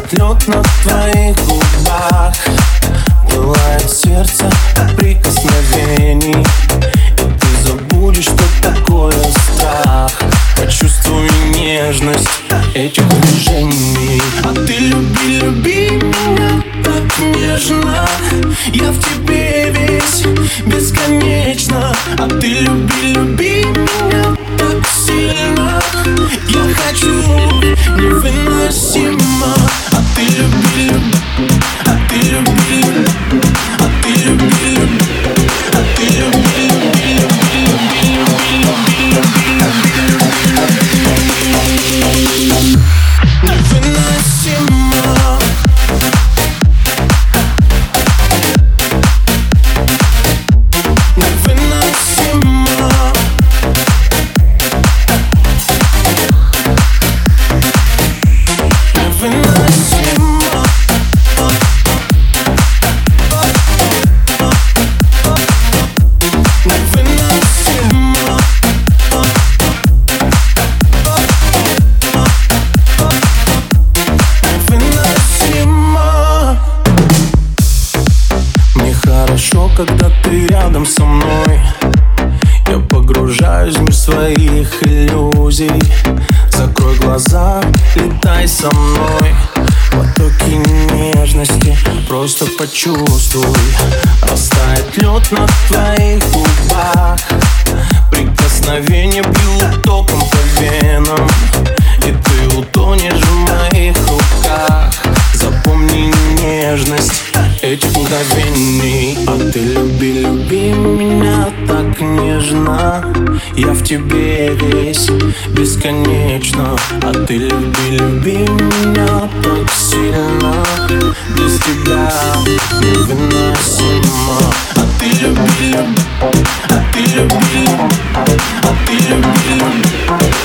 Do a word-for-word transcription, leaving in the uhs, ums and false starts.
лед на твоих губах, пылает сердце от прикосновений, и ты забудешь, что такое страх. Почувствуй нежность этих движений. А ты люби, люби меня так нежно, я в тебе весь бесконечно. А ты люби, люби меня так сильно, я хочу невыносимо. А ты люби, люби, а ты люби, люби, а ты люби, люби, а ты люби, люби, люби, люби, люби, люби, люби, люби. Невыносимо. Хорошо, когда ты рядом со мной, я погружаюсь в мир своих иллюзий. Закрой глаза, летай со мной, потоки нежности просто почувствуй. Растает лед на твоих губах, прикосновения бьют током по венам, и ты утонешь в моих руках. Запомни нежность этих мгновений. А ты люби, люби меня так нежно, я в тебе весь бесконечно. А ты люби, люби меня так сильно, без тебя невыносимо. А ты люби, люби, а ты люби, а ты люби, люби.